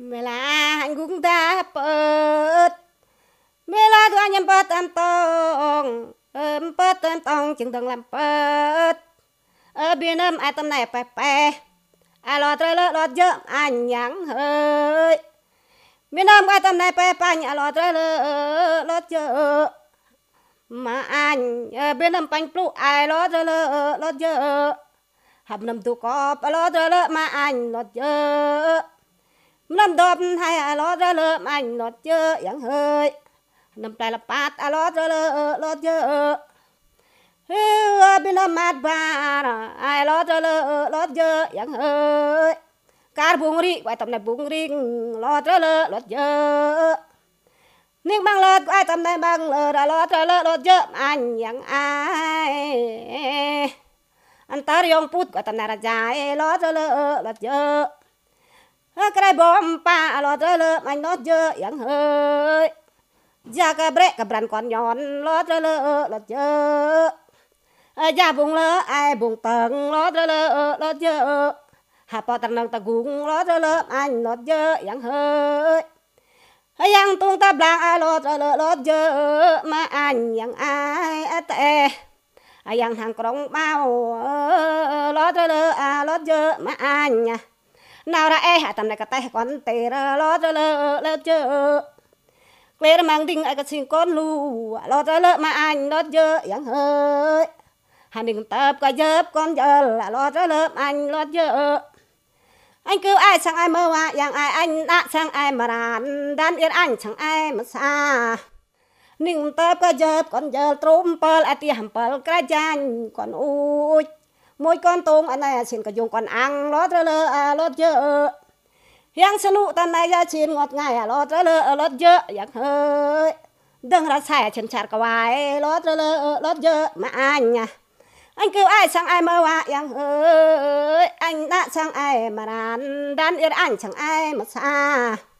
เวลาอันกุ้งตาเปิดเวลาตัวอันยังเปิดเติมตองเปิดเติมตองจึงต้องลำเปิดเบียน้ำไอตำไหนแปะแปะรอเตลรอเยอะอันยังเฮ้ยเบียน้ำไอตำไหนแปะปัญรอเตลรอเยอะมาอันเบียน้ำปัญปลุกไอรอเตลรอเยอะหับน้ำตุกอบรอเตลมาอันรอเยอะน้ำดมให้รอเตลมาอันรอเยอะยังเฮ้ยน้ำปลายละปาดรอเตลรอเยอะบินมาดบาร์ไอรอเตลรอเยอะยังเฮ้ยการบุงรีไว้ตำแหน่งบุงริงรอเตลรอเยอะนิ่งบังเลิศไว้ตำแหน่งบังเลิศรอเตลรอเยอะอันยังไออันตารยงพุทธไว้ตำแหน่งราชารอเตลรอเยอะกระไรบอมป้ารอเตลมันรอเยอะยังเฮ้ยจากระเบะกระบรันก่อนย้อนรอเตลรอเยอะยาบุงเลอไอบุงตังรอเตลรอเยอะหาปอตังนังตะกุงรอเตลอันรอเยอะยังเฮ้ยยังตุงตาบลางรอเตลรอเยอะมาอันยังไอแต่ยังทางกรงเมารอเตลรอเยอะมาอันnào ra e hạ tầm này cả tay con tê ra lo cho lỡ chơ lê mang đinh ai cả xin con lu lo cho lỡ mà anh lo chơ yang hơi hành đừng tập cả dớp con giờ là lo cho lỡ anh lo chơ anh cứ ai sang ai mơ à yang ai anh đã sang ai mà đàn yên anh sang ai mà xa đừng tập cả dớp con giờ trôm pal ai tiêm pal cái chan con ui môi con tôm anh này xin cả dùng con ăn lót lơ lót dơ yang sân nụ tan này ra xin ngọt ngài lót lót dơ yang hơi đừng ra xài chân chặt cái lót lót dơ mà anh kêu ai sang ai mơ à yang hơi anh đã sang ai mà đàn yên anh chẳng ai mà xa